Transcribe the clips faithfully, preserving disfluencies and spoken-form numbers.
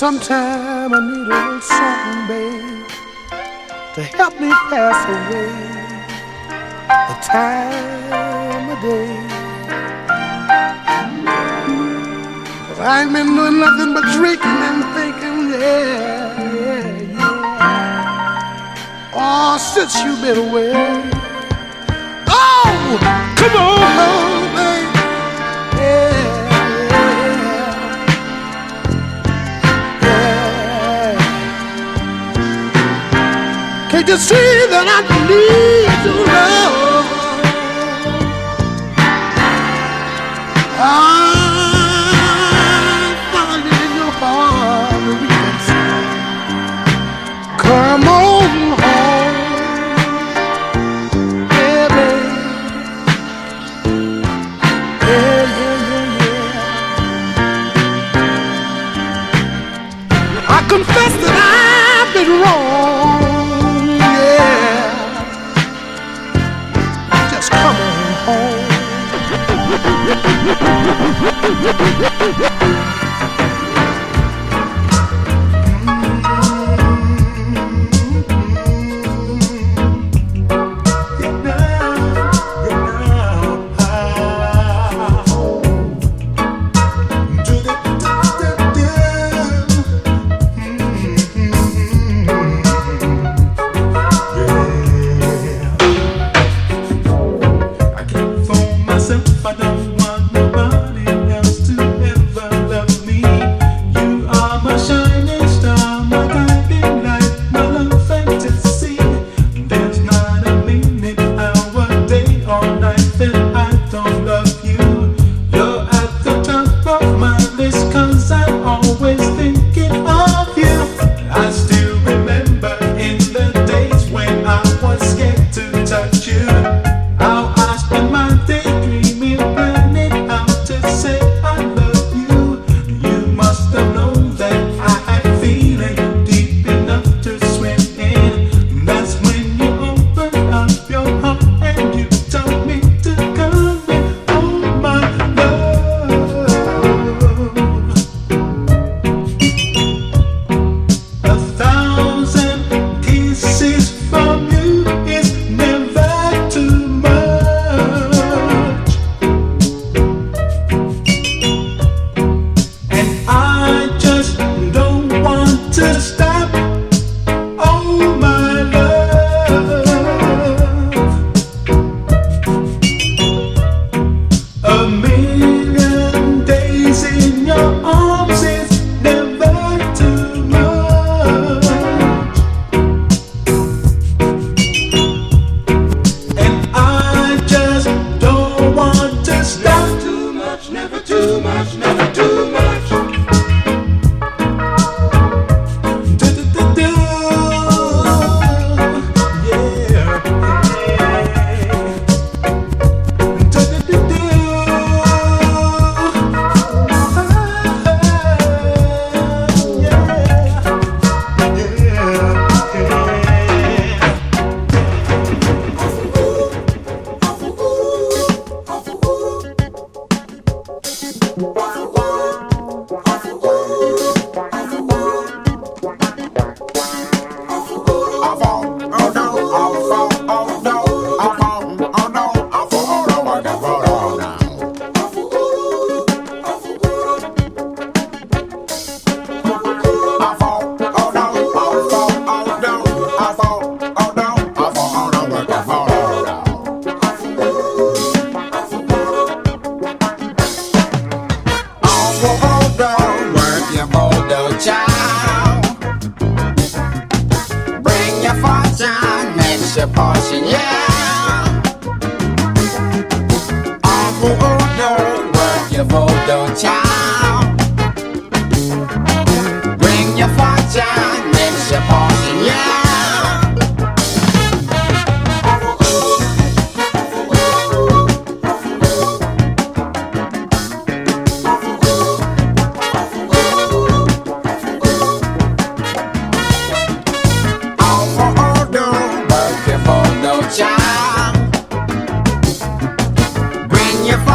Sometime I need a little something, babe, to help me pass away the time of day. 'Cause I ain't been doing nothing but drinking and thinking, yeah, yeah, yeah. Oh, since you've been away. Oh, come on, babe. Yeah. Can't you see that I need your love? I'm finding in your heart the reason. Come on home, yeah, baby. Yeah, yeah, yeah, yeah. I confess that I've been wrong.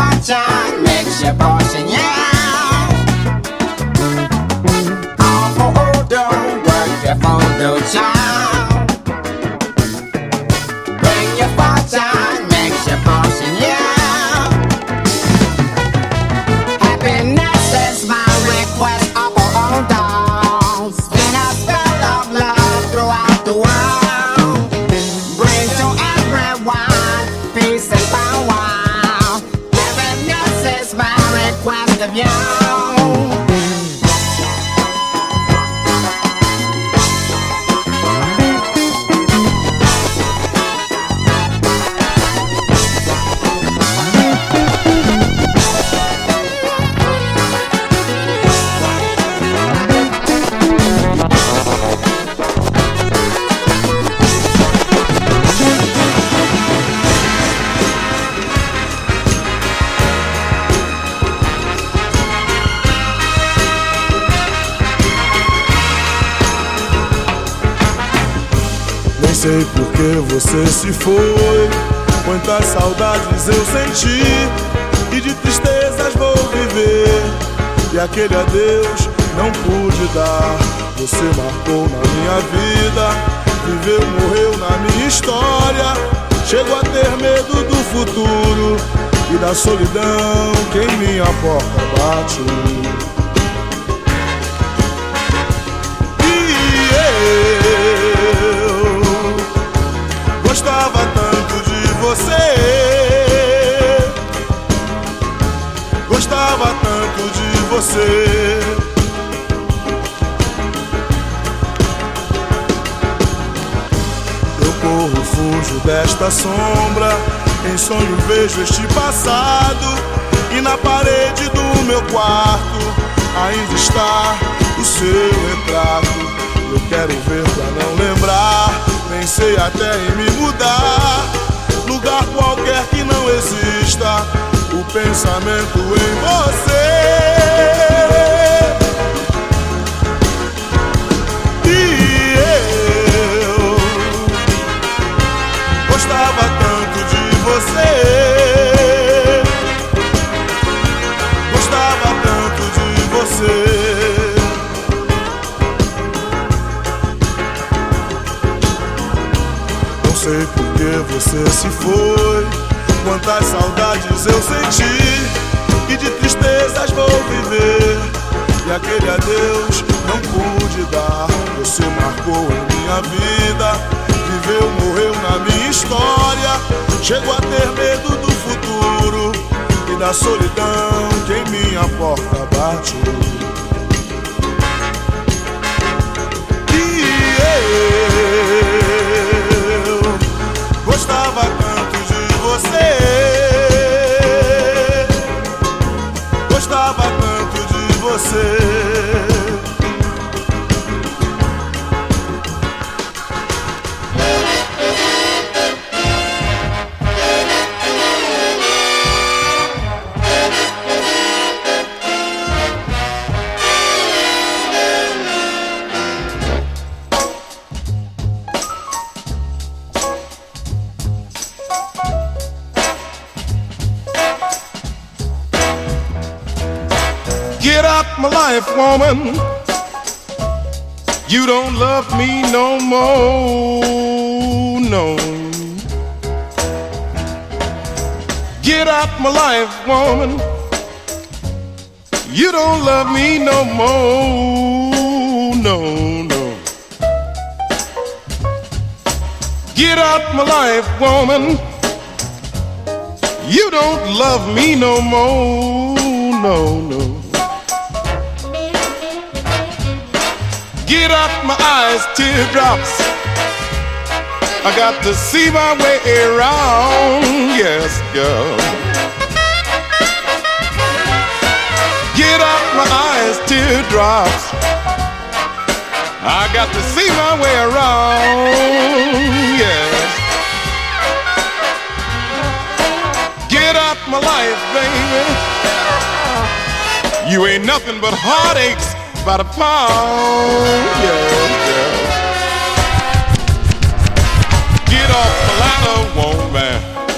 Makes your portion, yeah. All for fortune. Bring your fortune, makes your fortune, yeah. Happiness is my request up or down. Spin a spell of love throughout the world. Bring to everyone peace and power. Happiness is my request of you. Nem sei por que você se foi, quantas saudades eu senti, e de tristezas vou viver, e aquele adeus não pude dar. Você marcou na minha vida, viveu, morreu na minha história. Chego a ter medo do futuro e da solidão que em minha porta bate. Gostava tanto de você, gostava tanto de você. Eu corro, fujo desta sombra, em sonho vejo este passado, e na parede do meu quarto ainda está o seu retrato. Eu quero ver pra não lembrar, pensei até em me mudar, lugar qualquer que não exista o pensamento em você. E eu gostava tanto de você, gostava tanto de você. Não sei por que você se foi, quantas saudades eu senti, e de tristezas vou viver, e aquele adeus não pude dar. Você marcou em minha vida, viveu, morreu na minha história. Chego a ter medo do futuro e da solidão que em minha porta bate. E eu gostava tanto de você, gostava tanto de você. Get out my life, woman. You don't love me no more, no. Get out my life, woman. You don't love me no more, no, no. Get out my life, woman. You don't love me no more, no, no. Get out my eyes, teardrops. I got to see my way around, yes, girl. Get out my eyes, teardrops. I got to see my way around, yes. Get out my life, baby. You ain't nothing but heartaches by the pound, yeah, yeah. Get off the ladder, woman.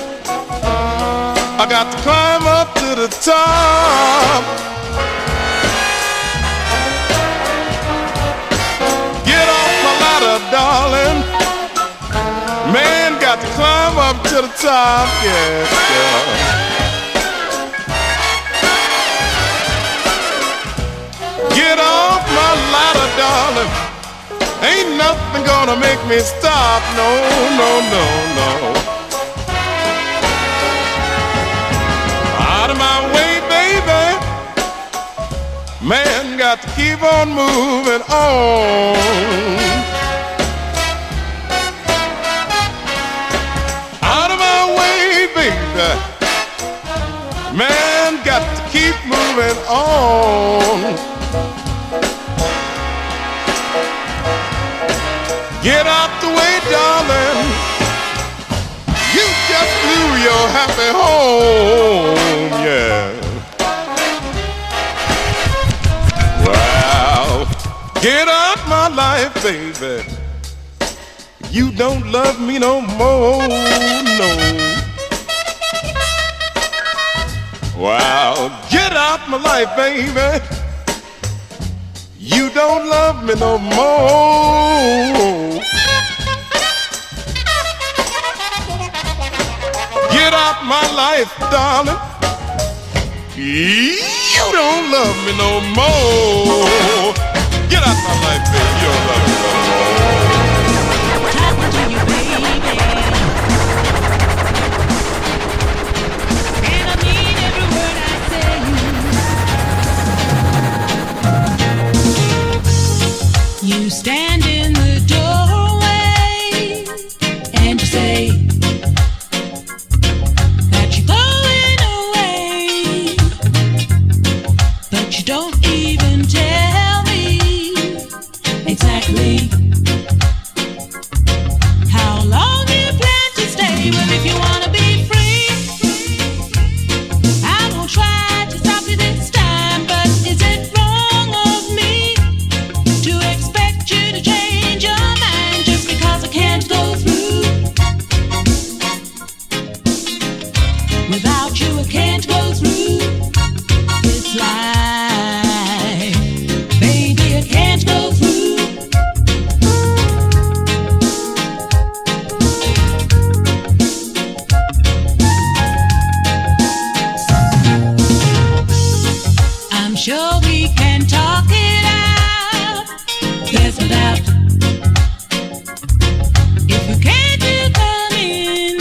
I got to climb up to the top. Get off my ladder, got to climb up to the top, yes, girl. Get off my ladder, darling. Ain't nothing gonna make me stop, no, no, no, no. Out of my way, baby. Man got to keep on moving on. Out of my way, baby. Man got to keep moving on. Get out the way, darling. You just blew your happy home, yeah. Well, get out my life, baby. You don't love me no more, no. Wow, get out my life, baby. You don't love me no more. Get out my life, darling. You don't love me no more. Get out my life, baby. You don't love me no more. Talking to you, baby. And I mean every word I say. You stand in the doorway and you say that you're going away, but you don't even tell me exactly how long you plan to stay. Well, if you wanna be free, I won't try to stop you this time, but is it wrong of me to expect you to change your mind just because I can't go through? Without you, I can't go through this life. Baby, I can't go through. I'm sure we can talk it out. There's no doubt. If you can't you come in,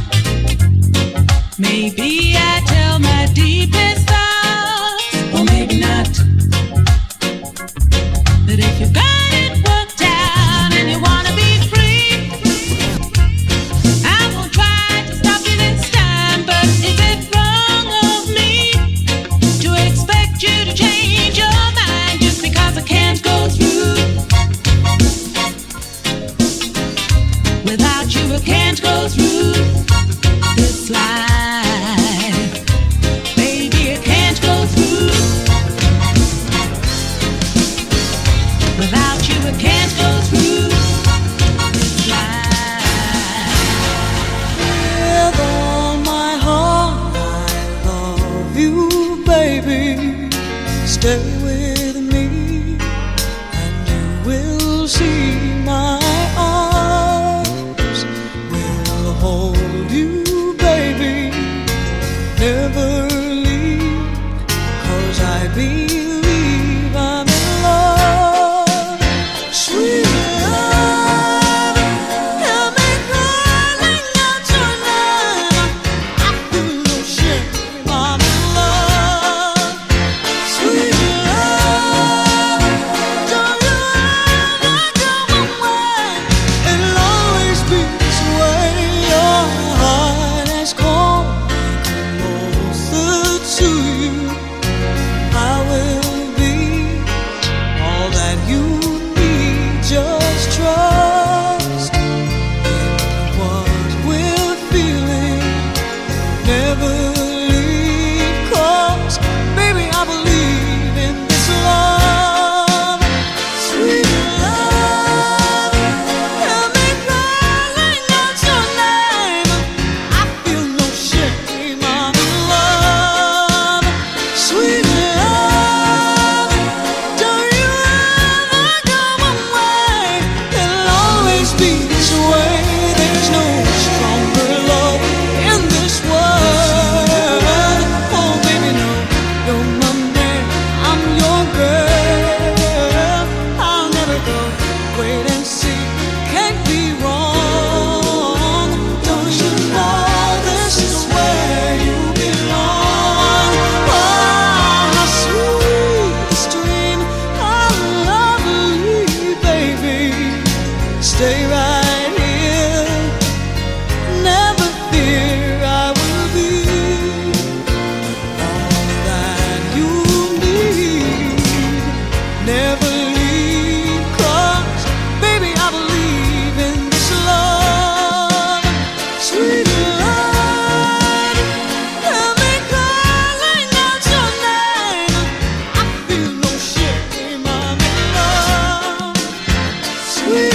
maybe I tell my deepest thoughts, or maybe not. But if you got it worked out and you wanna be free, I won't try to stop you this time. But is it wrong of me to expect you to change your mind just because I can't go through? Without you, I can't go through this life. Baby, I can't go through. Without you, I can't go through this life. With all my heart, I love you, baby. Stay with me, and you will see my arms will hold you, baby. Never leave, 'cause I believe I'm in love. Sweet love, help me crawling out your love. I feel no shame, I'm in love. Sweet love, don't you ever come wait and see, can't be wrong. Don't you know this is where you belong? Oh, how sweet this dream, how lovely, baby. Stay right here, never fear, I will be all that you need. Never leave, 'cause baby I believe in this love, sweet love. Hear me calling out your name. I feel no shame, I'm in love, sweet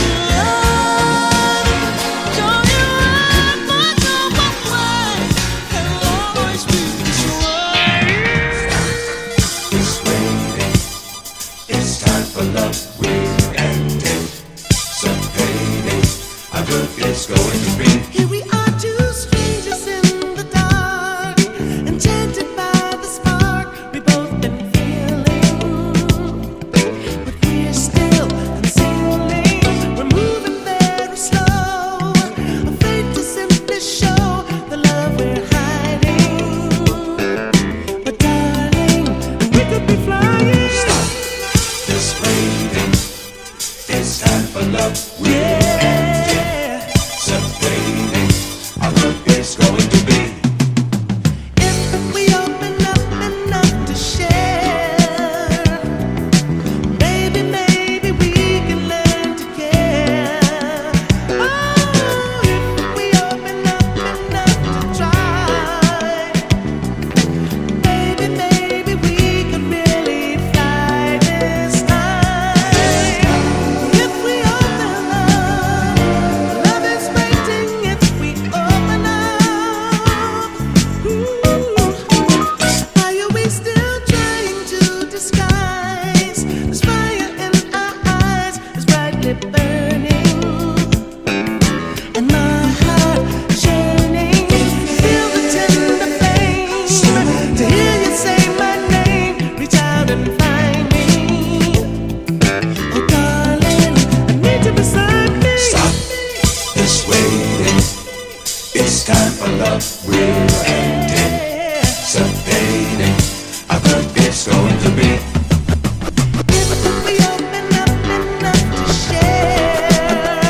love. Don't you ever go away, it'll always be this way. It's waiting. It's time for love. We're ending. Some payday. Our good is going to be. Here we are, two strangers in the dark, enchanted by the spark we both been feeling. But we're still concealing, we're moving very slow, afraid to simply show the love we're hiding. But darling, we could be flying. Stop this waiting. It's time for love. We're ending. Some payday. Our good is going to be. If we open up enough to share, maybe, maybe we can learn to care. Oh, if we open up enough to try, maybe, maybe we could really fly this time. If we open up, love is waiting. If we open up, ooh, are we still trying to disguise this fire in our eyes is brightly burning, and my heart yearning. Feel the tender flame to hear you say my name. Reach out and find me. Oh, darling, I need you beside me. Stop this waiting. It's time for love. We're ending. Some payday. Our good is going to be. If we open up enough to share,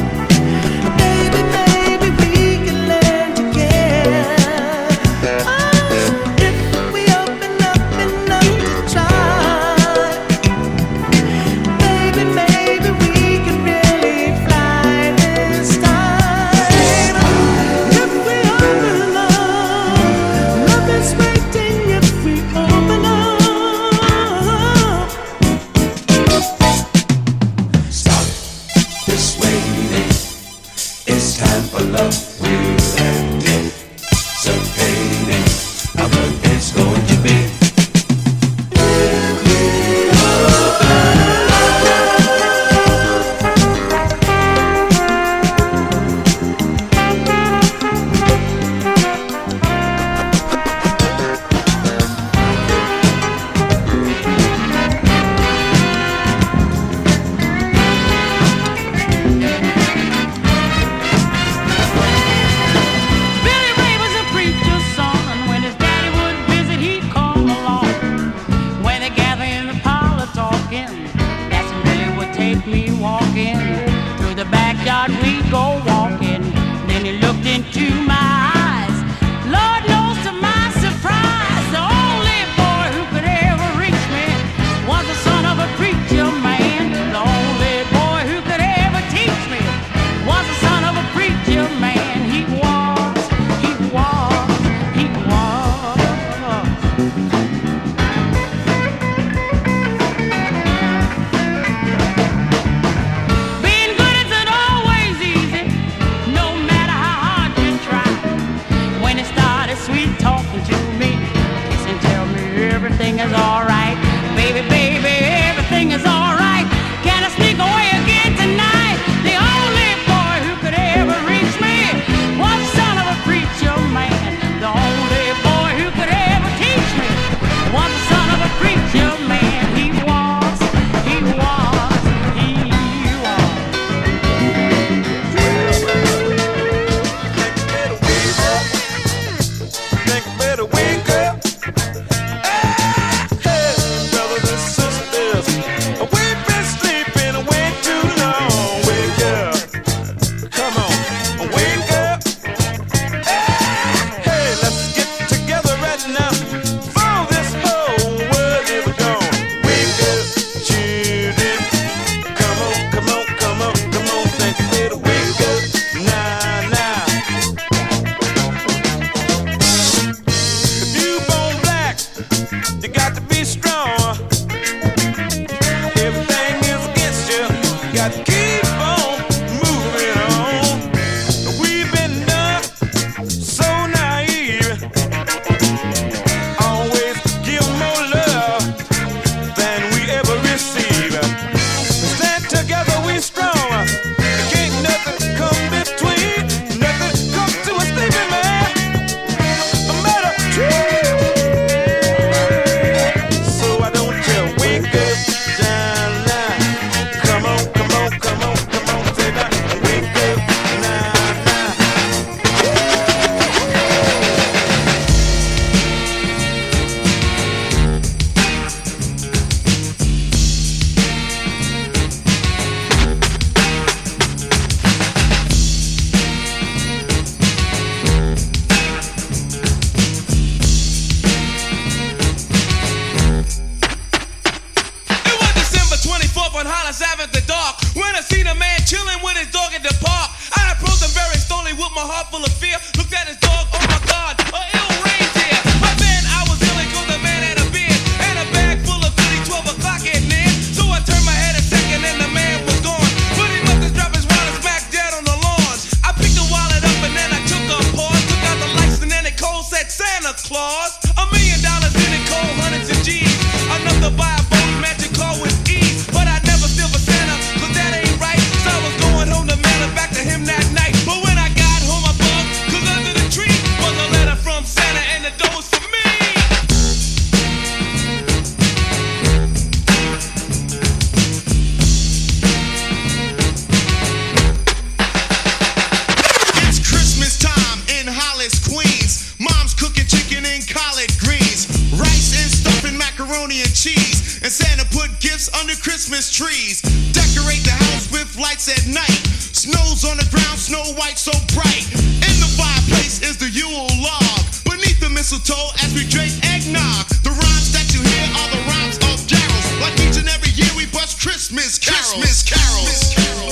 maybe, maybe we can learn to care. Oh, if we open up enough to try, maybe, maybe we can really fly this time. If we open up, love is waiting. If we open up. Stop this waiting. It's time for love. We're ending. Some payday. Our good is going to be. Billy Ray was a preacher's son, and when his daddy would visit, he'd come along. When they gather in the parlor talking, that's when Billy would take me walking. Through the backyard we'd go walking. Then he looked into my eyes. Lord knows to my surprise, the only boy who could ever reach me was the son of a preacher man. The only boy who could ever teach me was the son of a preacher man. He was, he was, he was. got to keep on moving on. We've been done so naive, always give more love than we ever receive. We stand together, we strong. Can't nothing come between. Nothing comes to a sleeping man. A matter of truth. So why don't you wake up, down now? Come on, come on, come on, come on, say that. Wake up, now, now. It was December twenty-fourth on Hollis Avenue at the dark when I seen a man chilling with his dog at the park. I approached him very slowly with my heart full of fear. Looked at his dog, oh my God, a ill reindeer. My man, I was ill because the man had a beard and a bag full of goodies. Twelve o'clock at near, so I turned my head a second and the man was gone. But he must have dropped his wallet smack dead on the lawn. I picked the wallet up and then I took a pause, took out the lights and then it cold said Santa Claus. A million dollars in it, cold hundreds of G's. Enough to buy a boat, magic car with ease. But I never steal for Santa, cause that ain't right. So I was going home to mail it back to him that night. But when I got home, I bugged, cause under the tree was a letter from Santa and the door was for me. It's Christmas time in Hollis, Queens. Mom's cooking chicken and collard greens, rice and stuffing, macaroni and cheese. And Santa put gifts under Christmas trees. Decorate the house with lights at night. Snow's on the ground, snow white so bright. In the fireplace is the Yule log. Beneath the mistletoe as we drink eggnog. The rhymes that you hear are the rhymes of carols. Like each and every year we bust Christmas carols. Christmas carols.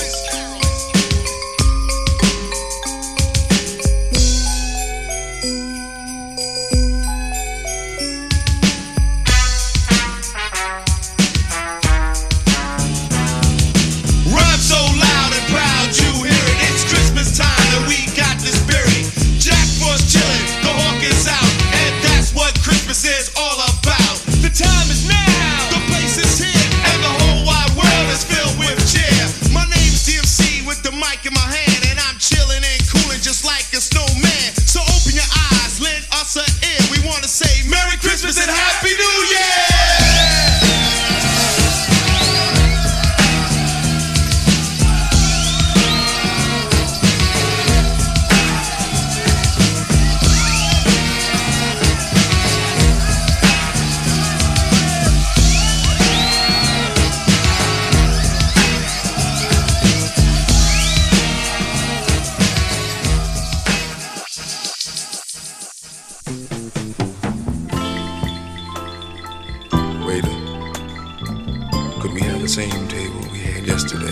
Rhyme so loud and proud you hear it. It's Christmas time and we got the spirit. Jack Frost chillin', the hawk is out, and that's what Christmas is all about. The time is now, the place is here, and the whole wide world is filled with cheer. My name's D M C with the mic in my hand, and I'm chillin' and coolin' just like a snowman. So open your eyes, lend us an ear. We wanna say Merry Christmas and Happy New Year! Waiter, could we have the same table we had yesterday?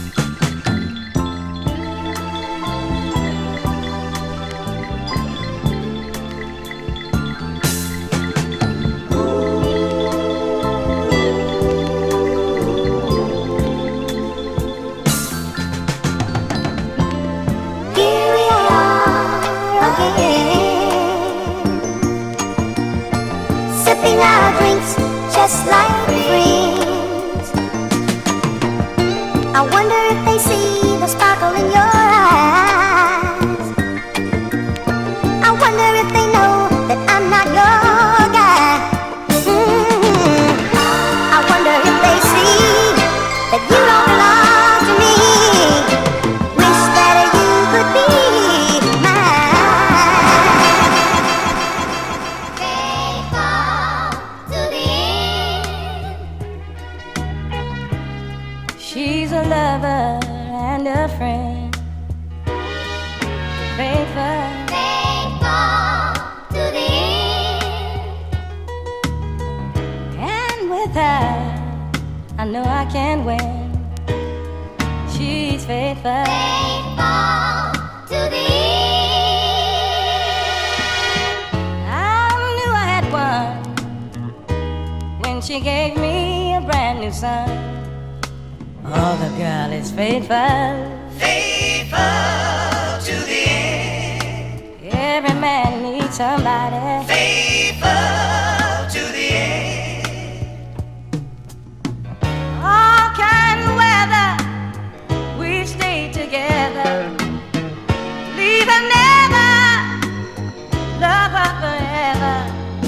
Here we are again, sipping our drinks just like friends. I wonder if they see the sparkle in your eyes. I wonder if they know that I'm not your guy. Mm. I wonder if they see that you don't belong to me. Wish that you could be mine. She's a lover and a friend, faithful, Faithful to the end. and with her I know I can win. She's faithful, Faithful to the end. I knew I had one when she gave me a brand new son. Oh, the girl is faithful. Faithful to the end. Every man needs somebody. Faithful to the end. All kind of weather, we stay together. Leave her never, love her forever.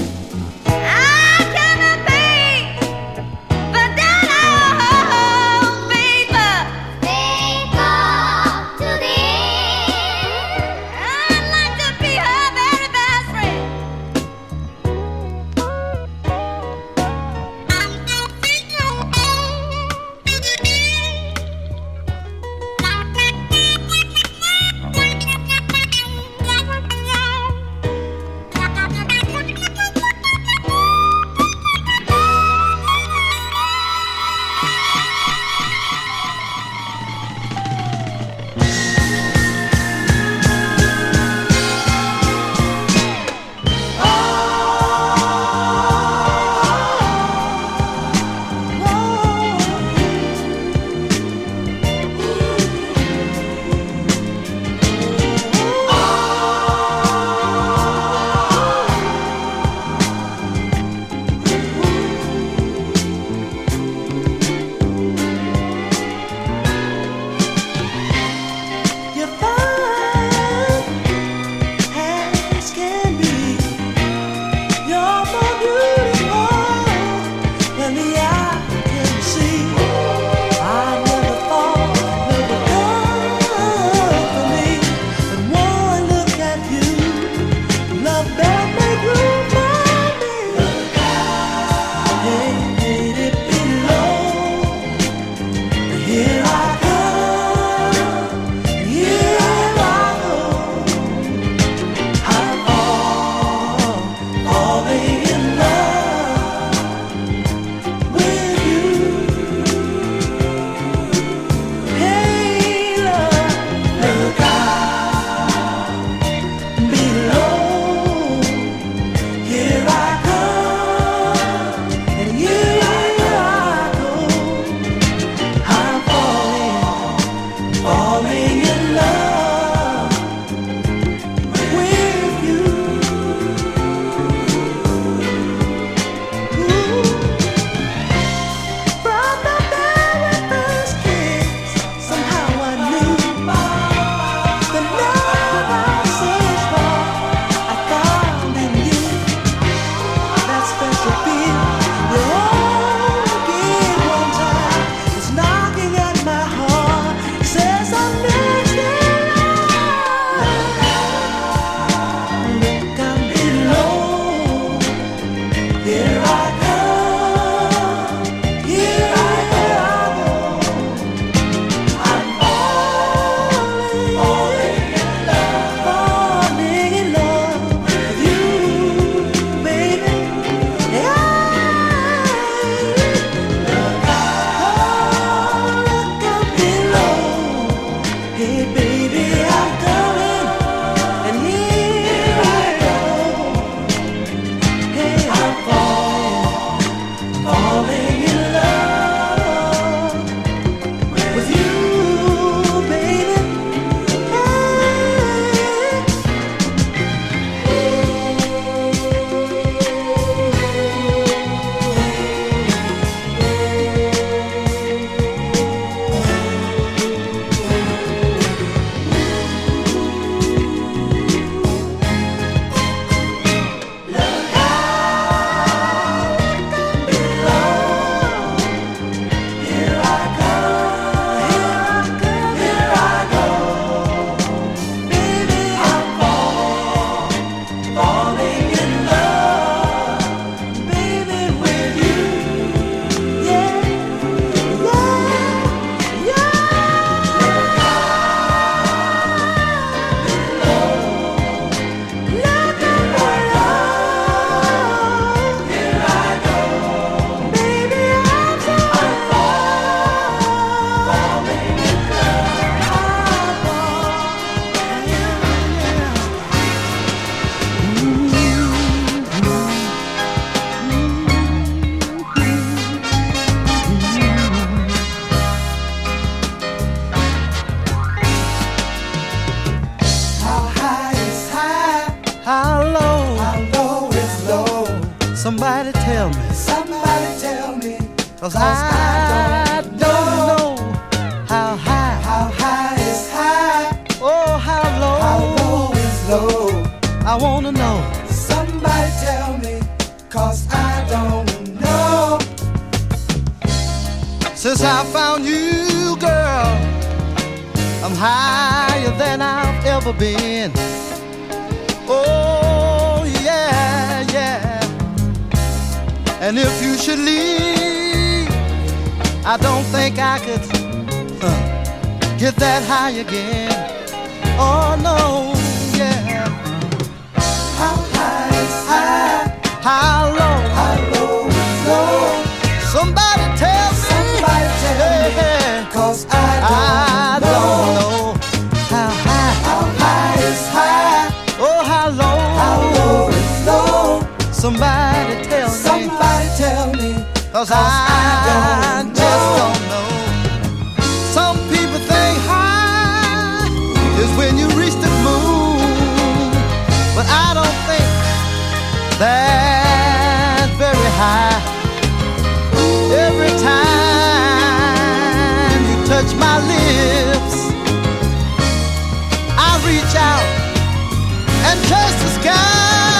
I cannot pay for that. Oh, faithful, faithful to the end. I'd like to be her very best friend. 'cause I don't know how high, how high is high, oh how low, how low is low. I wanna know. Somebody tell me, 'cause I don't know. Since I found you, girl, I'm higher than I've ever been. Oh yeah, yeah. And if you should leave, I don't think I could uh, get that high again. Oh no, yeah. How high is high, how low, how low is low. Somebody tell me, somebody tell hey, me, 'cause I don't, I know. don't know how high, how high is high, oh how low, how low is low. Somebody tell me, somebody tell me, 'cause, 'cause I, I don't just know. don't know. Some people think high is when you reach the moon, but I don't think that's very high. Every time you touch my lips, I reach out and touch the sky.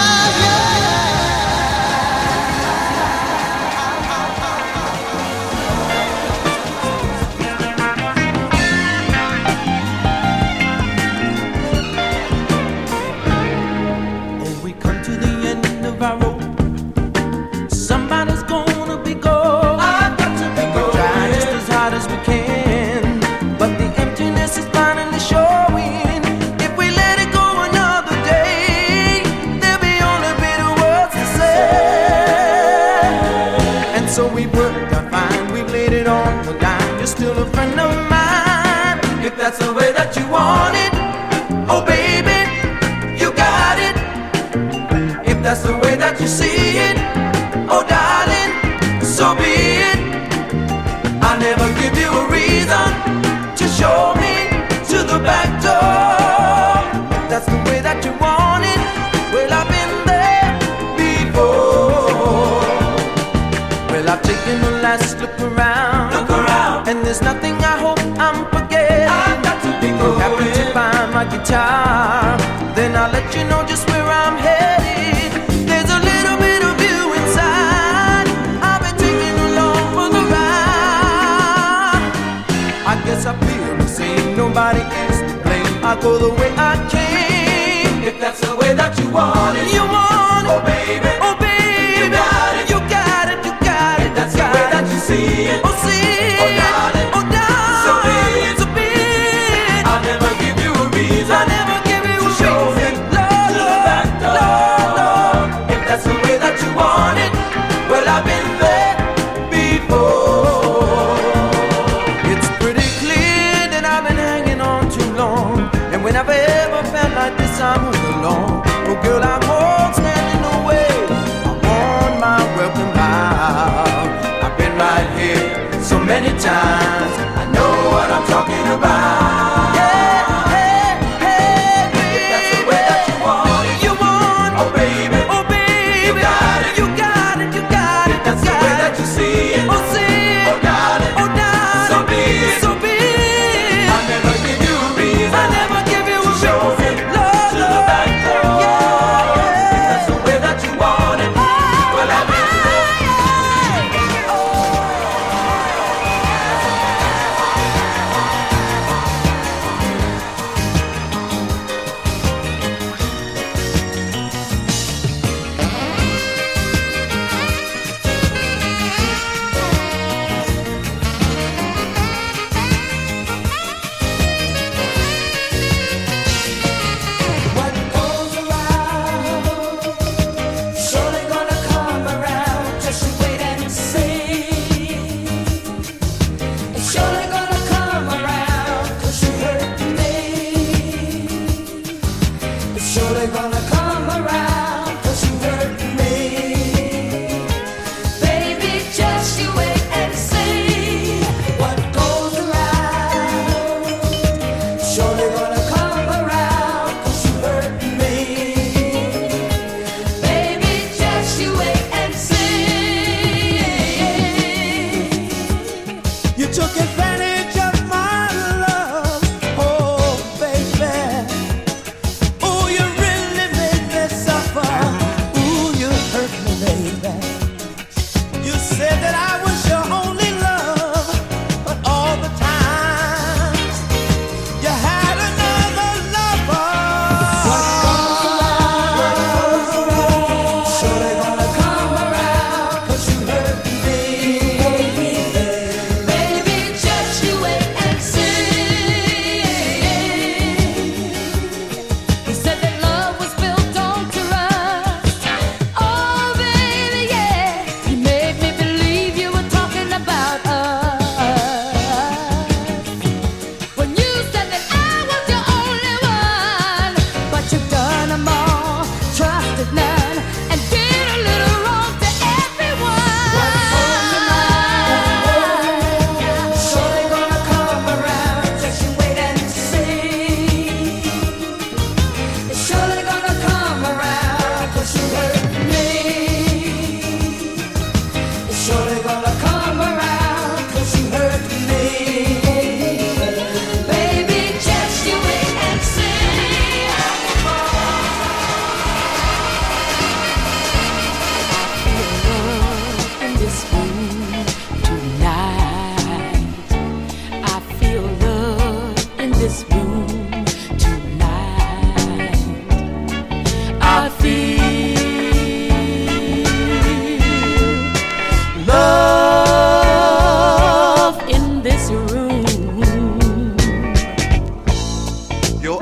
So we worked out fine, we laid it on the line. You're still a friend of mine. If that's the way that you want it, oh baby, you got it. If that's the way that you see it, oh darling, so be it. I'll never give you a reason to show me to the back door. If that's the way that you want it, well I've been there before. Well, I've taken a last look around, look around, and there's nothing I hope I'm forgetting. I've got to be going. Happy to find my guitar, then I'll let you know just where I'm headed. There's a little bit of you inside. I've been taking along for the ride. I guess I feel the same. Nobody is to blame. I go the way I came. If that's the way that you want it, you want it, oh baby, oh baby, you got it, you got it. That's the way that you see it. Oh, see it. Oh, darling. Oh, darling. So be it. So be it. I'll never give you a reason. I'll never give you a reason. Lord, Lord, Lord, Lord. If that's the way that you want it, well, I've been there before. It's pretty clear that I've been hanging on too long. And whenever I ever felt like this, I'm all alone. Oh, girl, I'm all standing in the way. I'm on my welcome out. Right here, so many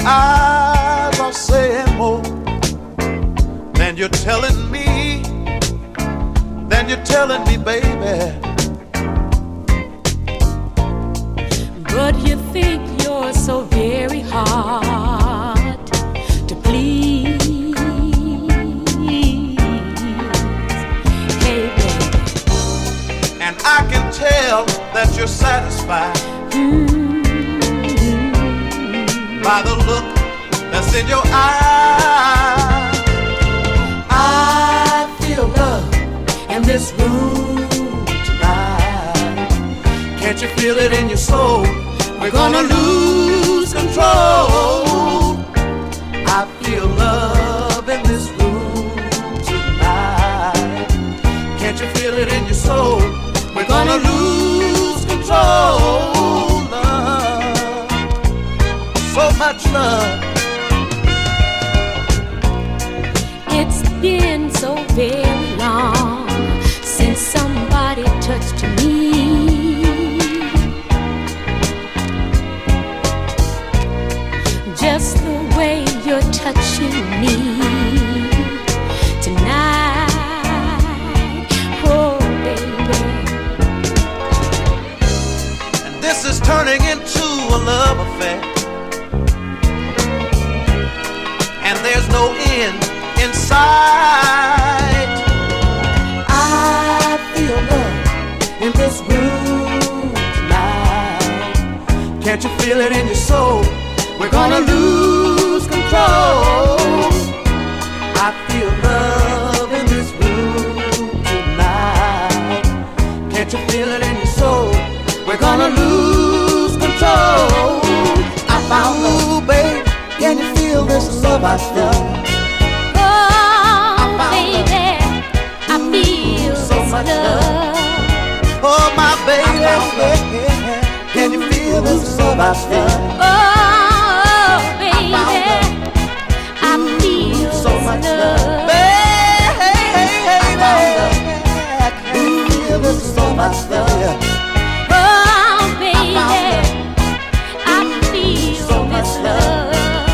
eyes are saying more than you're telling me, than you're telling me, baby. But you think you're so very hard to please. Hey, baby. And I can tell that you're satisfied mm-hmm. by the look that's in your eyes. I feel love in this room tonight. Can't you feel it in your soul? We're gonna lose control. I feel love in this room tonight. Can't you feel it in your soul? We're gonna lose control. Love, so much love. It's been so very long since somebody touched me. Just the way you're touching me tonight, oh baby. And this is turning into a love affair, and there's no end in sight. I feel love in this room tonight. Can't you feel it in your soul? We're gonna lose control. I feel love in this room tonight. Can't you feel it in your soul? We're gonna lose control. I found love, babe. Can you feel this love I feel? Oh, baby, I feel so much love. Oh, my baby, can you feel this love I feel? Oh, baby, I feel so much love. Baby, can you feel this love I feel? Oh, baby, I feel so much love.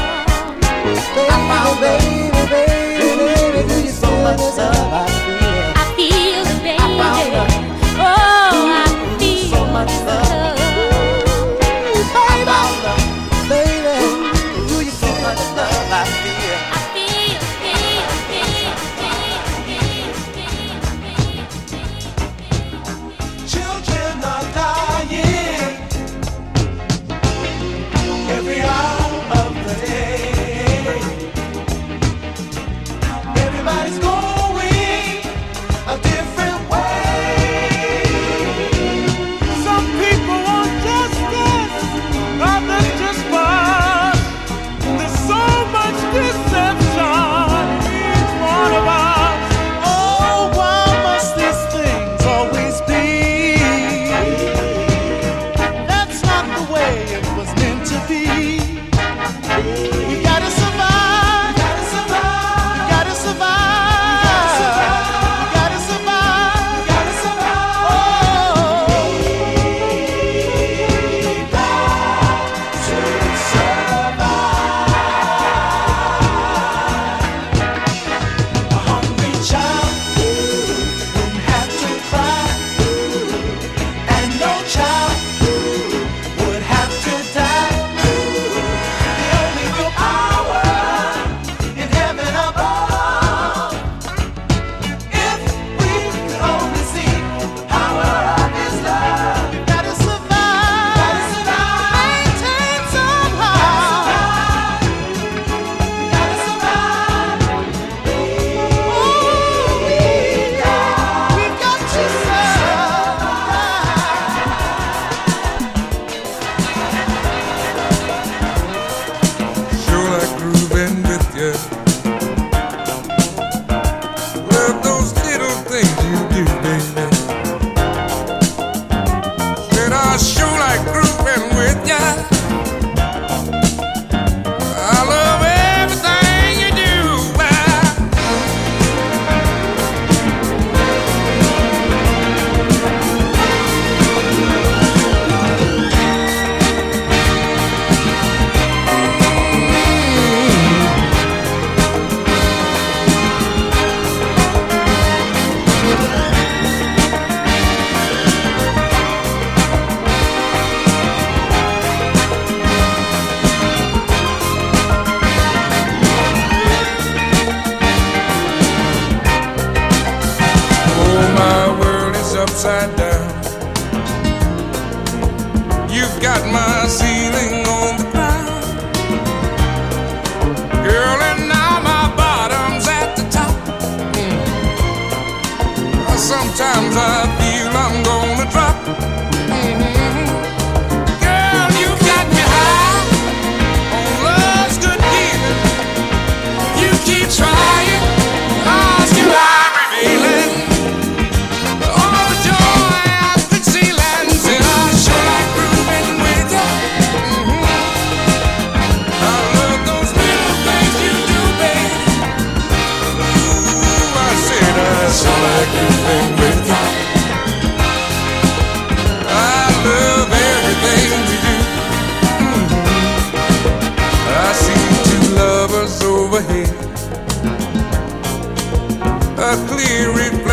Baby, baby, baby, do you so much love I feel? I feel it, baby. Oh, I feel so much love. Baby, do you feel much love I feel? I feel, feel, feel, feel, feel. Children are dying every hour of the day. Everybody's going a different way. Some people want justice, others just want. There's so much deception in each one of us. Oh, why must these things always be? That's not the way it was meant to be. We gotta survive. We gotta survive. We gotta survive. We gotta survive. We gotta survive. Oh, we got to survive. A hungry child wouldn't have to cry, and no child would have to die.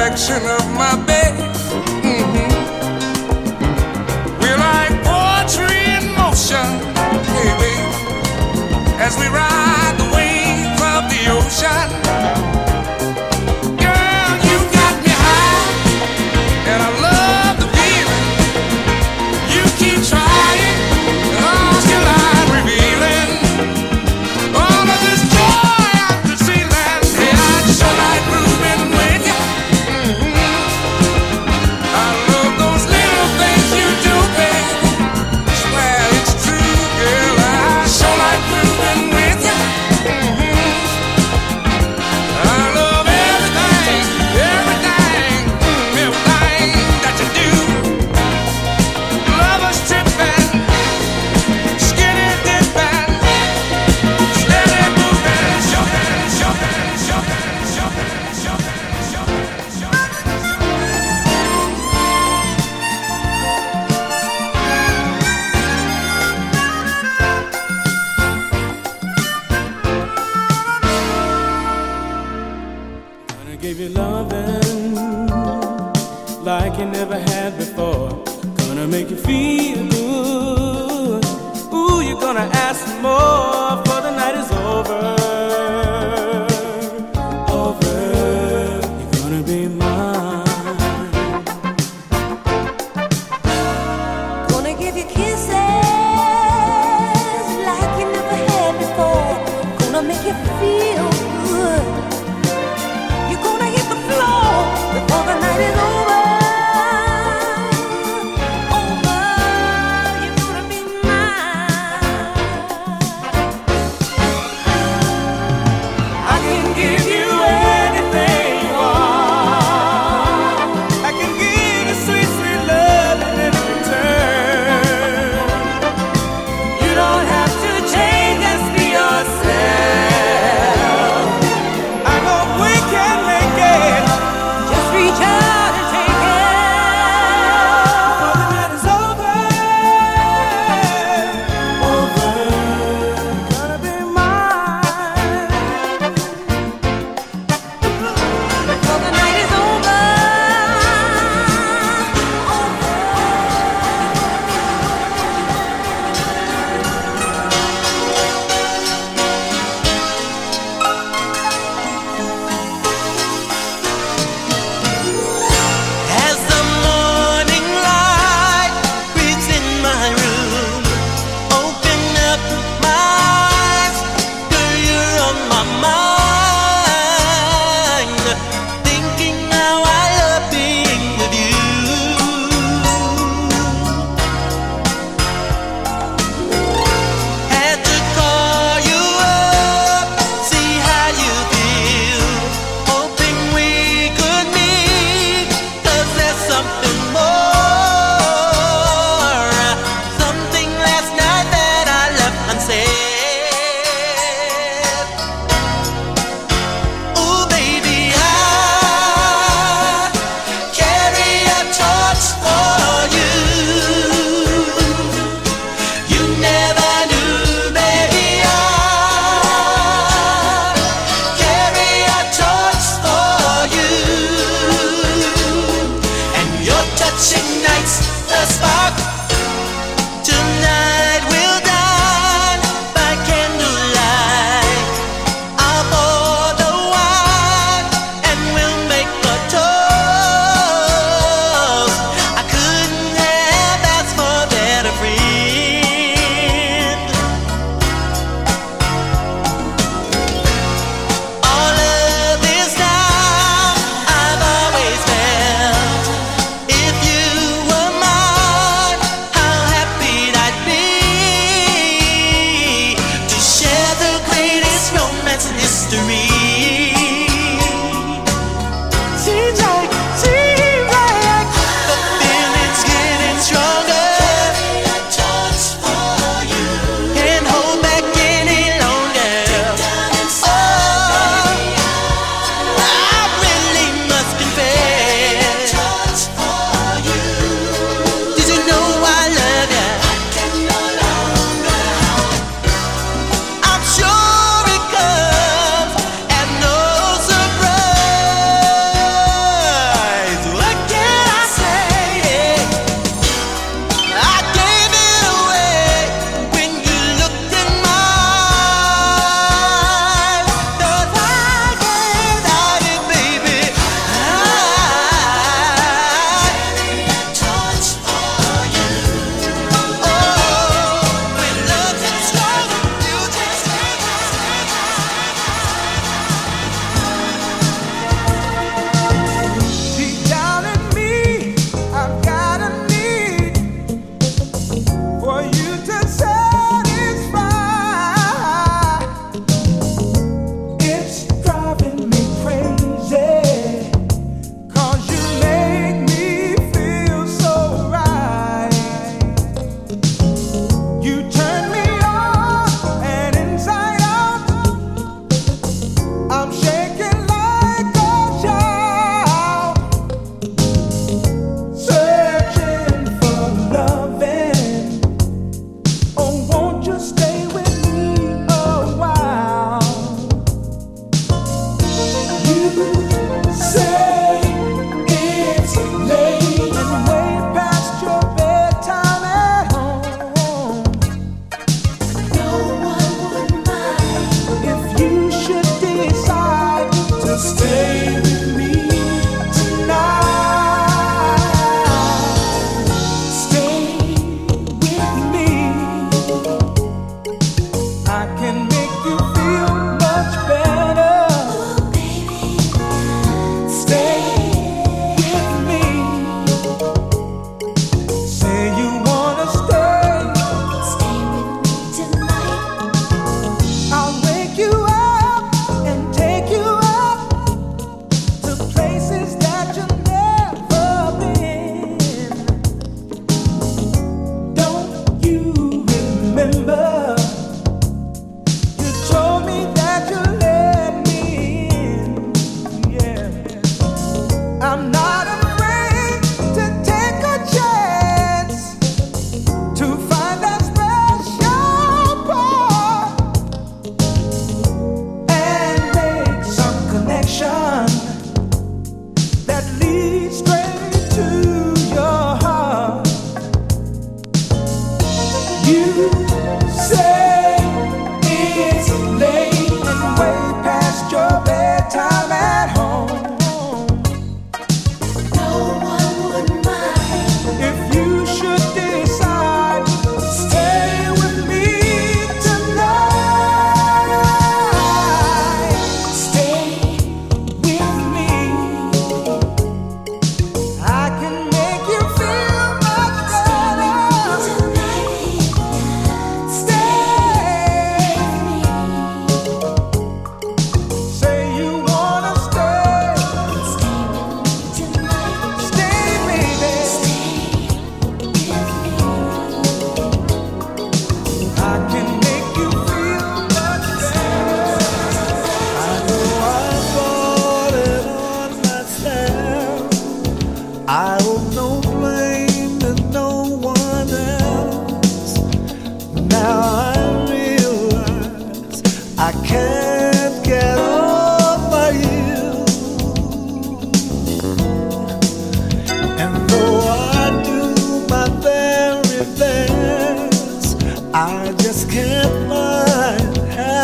direction of my bed. Mm-hmm. We're like poetry in motion, baby, as we ride the waves of the ocean. Girl, you got me high, and I love the feeling. You keep trying, and all your lies revealing all of this joy I could see land. Hey, I sure like grooving with you. Mm-hmm. I love those little things you do, baby. Swear it's true, girl. I sure like grooving with you. Mm-hmm. I love everything, everything, everything that you do. Lovers tripping, skinny dipping, steady moving, shuffling, shuffling, shuffling, shuffling, shuffling, shuffling, shuffling. Gonna give you loving like you never had before. Gonna make you feel good. Ooh, you're gonna ask for more before the night is over. Over. You're gonna be mine. Gonna give you kisses like you never had before. Gonna make you feel good. You're gonna hit the floor before the night is over. Over. You're gonna be mine.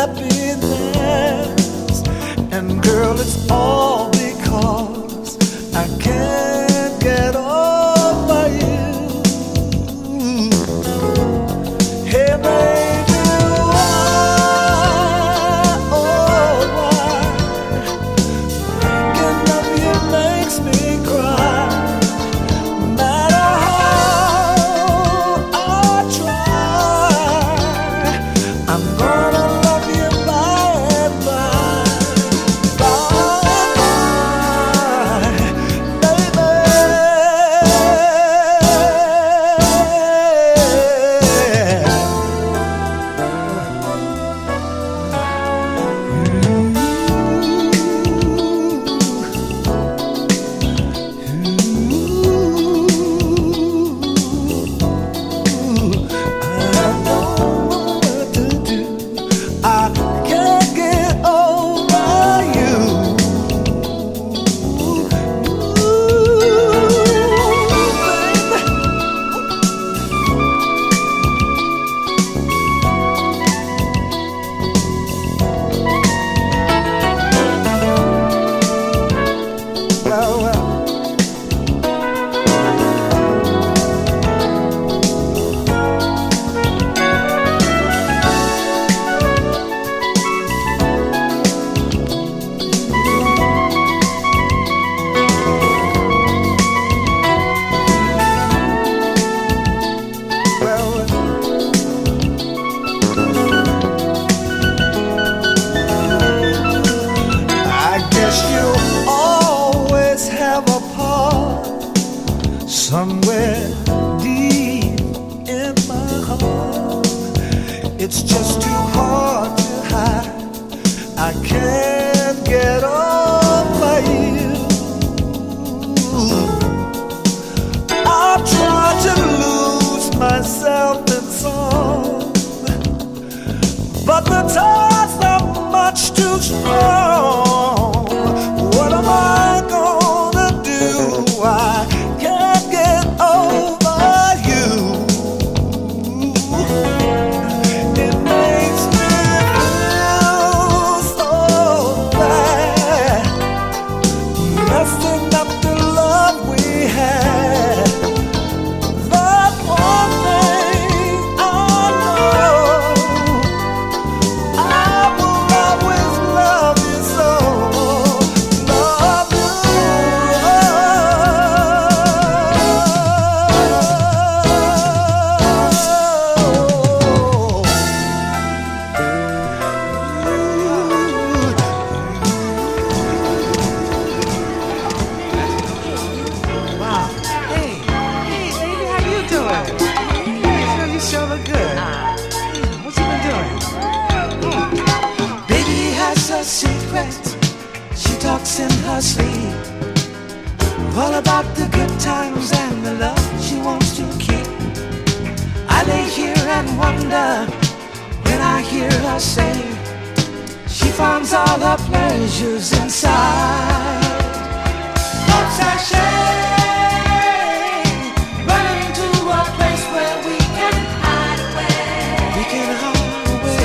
happiness. And girl, it's all because I can't get over you. Hey baby, why, oh why, thinking of you makes me cry. No matter how I try, I'm gonna love you by and by, bye, I can't get over you. Well, well. I guess you'll always have a part somewhere deep in my heart. It's just too hard to hide. I can't get over you. I've tried to lose myself in song, but the tides are much too strong. What am I gonna do? I can't get over you. It makes me feel so bad, messing up the love we had. That one thing I know, I will always love you so, love you. Wow. Hey, hey, baby, how you doing? Hey, you sure look good. What you been doing? Baby has a secret, she talks in her sleep, all about the good times and the love she wants to keep. I lay here and wonder when I hear her say she finds all her pleasures inside. Oh, sashay, running to a place where we can hide away. We can hide away.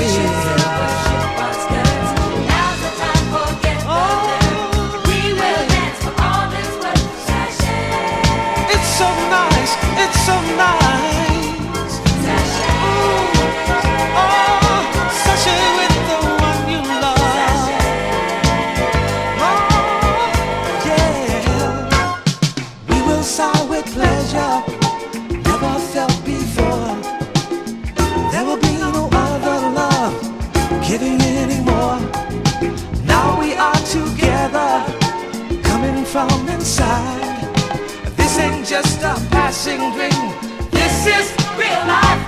Now's the time for get together. We will dance for all this world. Sashay, It's so nice, it's so nice. sashay, Oh, sashay with the one you love. Oh, yeah. We will sigh with pleasure, never felt before. There will be no other love giving anymore. Now we are together, coming from inside. This ain't just a passing dream. This is real life.